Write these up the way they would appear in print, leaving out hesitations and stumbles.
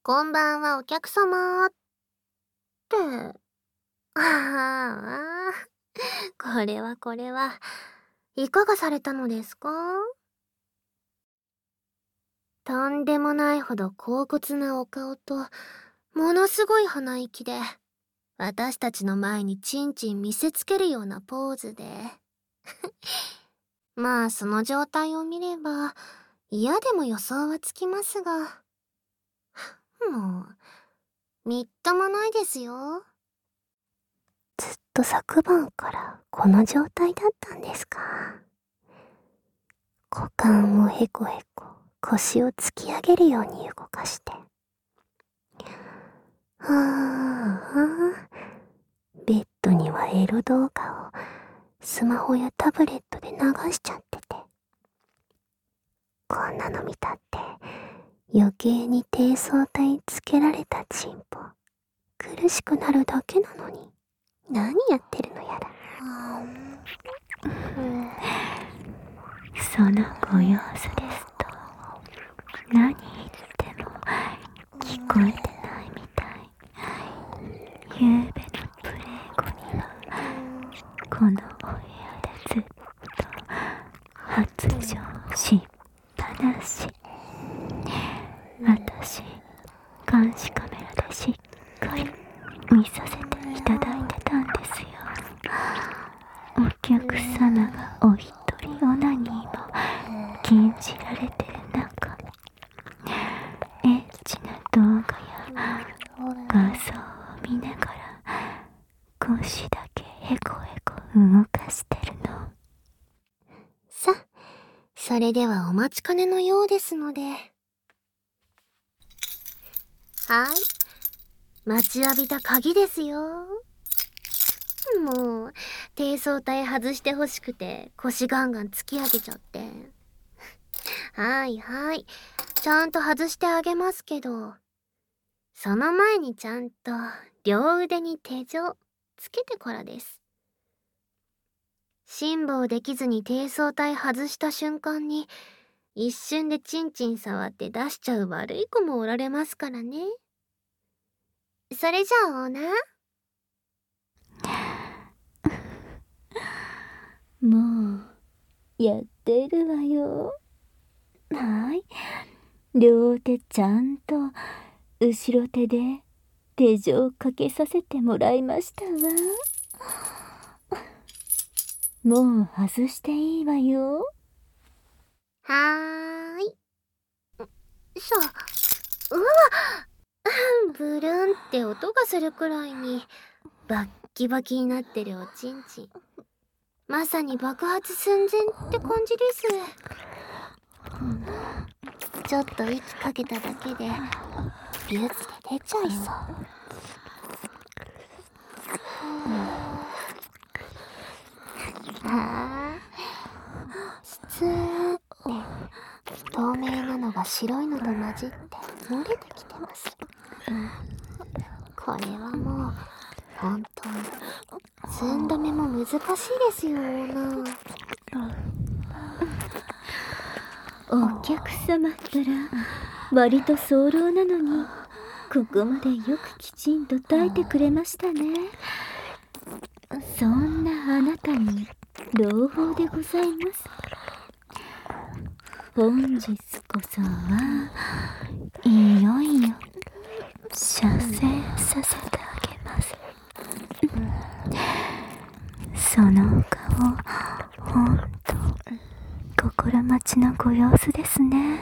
こんばんは、お客様って。ああ、これは、いかがされたのですか？とんでもないほど高骨なお顔と、ものすごい鼻息で、私たちの前にチンチン見せつけるようなポーズで。まあ、その状態を見れば、嫌でも予想はつきますが。もう、みっともないですよ。ずっと昨晩からこの状態だったんですか。股間をへこへこ腰を突き上げるように動かして。はあ、ベッドにはエロ動画をスマホやタブレットで流しちゃってて。こんなの見たって余計に低層体つけられたチンポ苦しくなるだけなのに何やってるのやら。 そのご様子ですと、何言っても聞こえてないみたい。ゆうべのプレイ後には、このお部屋でずっと発情しっぱなし。私、監視カメラでしっかり見させていただいてたんですよ。お客様がお一人オナニーも禁じられてる中、エッチな動画や画像を見ながら腰だけヘコヘコ動かしてるの。 さ、それではお待ちかねのようですので。はい、待ちわびた鍵ですよ。もう低層体外してほしくて腰ガンガン突き上げちゃって。はいはい、ちゃんと外してあげますけど、その前にちゃんと両腕に手錠つけてからです。辛抱できずに低層体外した瞬間に一瞬でチンチン触って出しちゃう悪い子もおられますからね。それじゃあオーナー、 もうやってるわよ。はい、両手ちゃんと後ろ手で手錠かけさせてもらいましたわ。もう外していいわよ。 はーい。うわブルーンって音がするくらいにバッキバキになってるおちんちん。まさに爆発寸前って感じです。ちょっと息かけただけでビュッて出ちゃいそう。スツーって透明なのが白いのと混じって漏れてきてます。これはもう本当に寸止めも難しいですよな。 お客様ったら割と早漏なのに、ここまでよくきちんと耐えてくれましたね。そんなあなたに朗報でございます。本日こそはいよいよ射精させてあげます。そのお顔、ほんと心待ちのご様子ですね。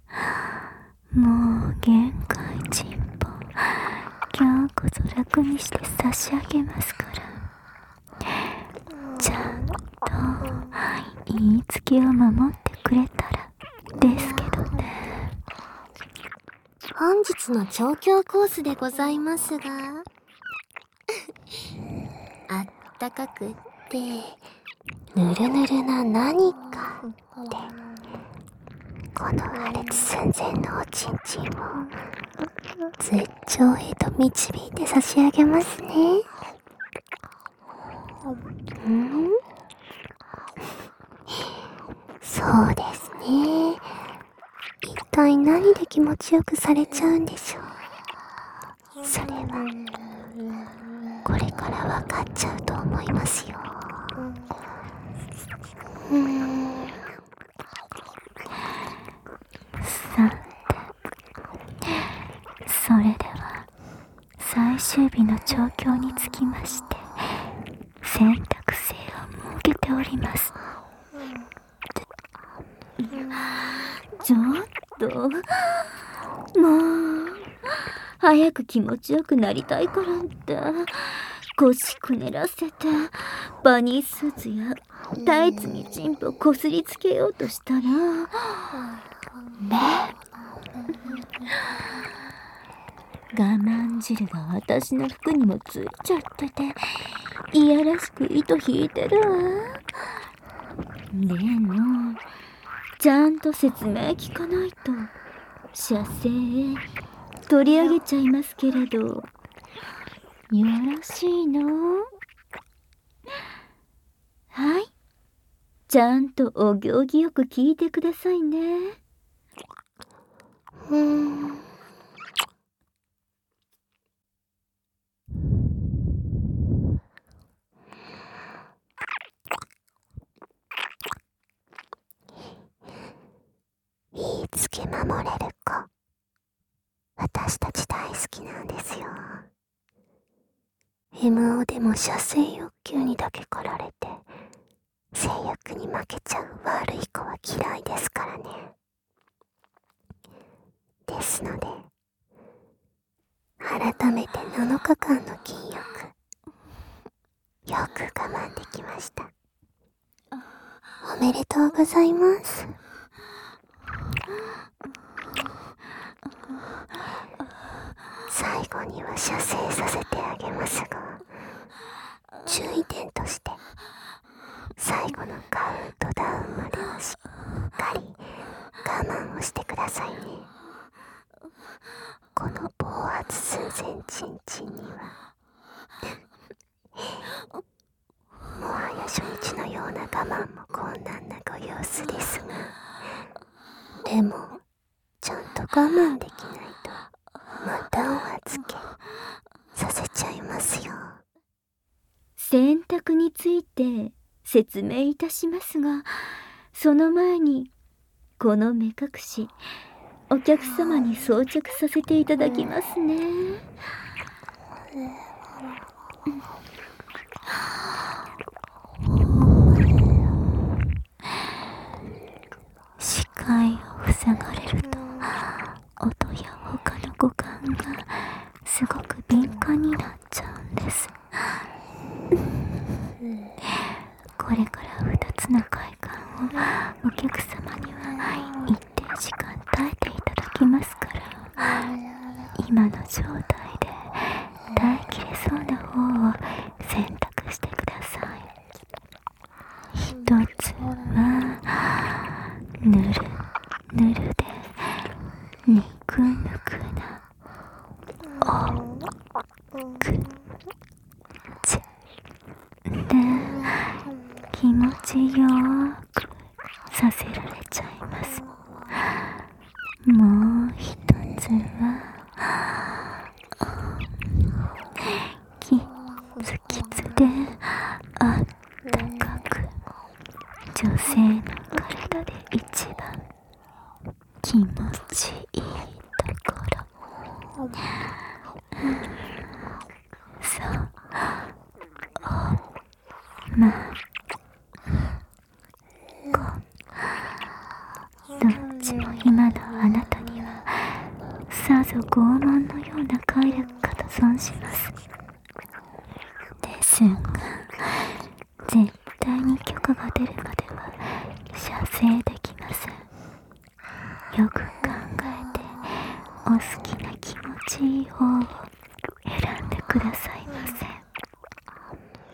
もう限界チンポ、今日こそ楽にして差し上げますから。ちゃんと言いつけを守ってくれたらですけどね。 本日の調教コースでございますがあったかくってぬるぬるな何かってこの破裂寸前のおちんちんを絶頂へと導いて差し上げますね。そうですね。一体何で気持ちよくされちゃうんでしょう。 それはこれから分かっちゃうと思いますよ。さて、それでは最終日の状況につきまして選択肢を設けております。ちょっともう早く気持ちよくなりたいからって腰くねらせてバニースーツやタイツにチンポこすりつけようとしたらね、我慢汁が私の服にもついちゃってていやらしく糸引いてるわ。でもちゃんと説明聞かないと射精へ取り上げちゃいますけれど、よろしいの？はい、ちゃんとお行儀よく聞いてくださいね。言いつけ守れる子、私たち大好きなんですよ。MO でも射精欲求にだけ駆られて性欲に負けちゃう悪い子は嫌いですからね。ですので改めて7日間の禁欲よく我慢できました。おめでとうございます。最後には射精させてあげますが、注意点として最後のカウントダウンまではしっかり我慢をしてくださいね。この暴発寸前チンチンにはもはや初日のような我慢も困難なご様子ですが、でもちゃんと我慢できないとまたお預けさせちゃいますよ。選択について説明いたしますが、その前にこの目隠しお客様に装着させていただきますね。視界を塞がれると音や他の五感がすごく敏感になっちゃうんです。これから2つの快感をお客様には一定時間耐えていただきますから、今の状態で耐えきれそうな方を選択してください。一つはぬるぬるでぬくぬくなおくちで気持ちよくさせられちゃいます。もう一つはキツキツであったかく女性の体で一番気持ちいいところ、そうまどっちも今のあなたにはさぞ拷問のような快楽かと存じます。ですが絶対に許可が出るまでは射精できません。よく考えてお好きな気持ちいい方を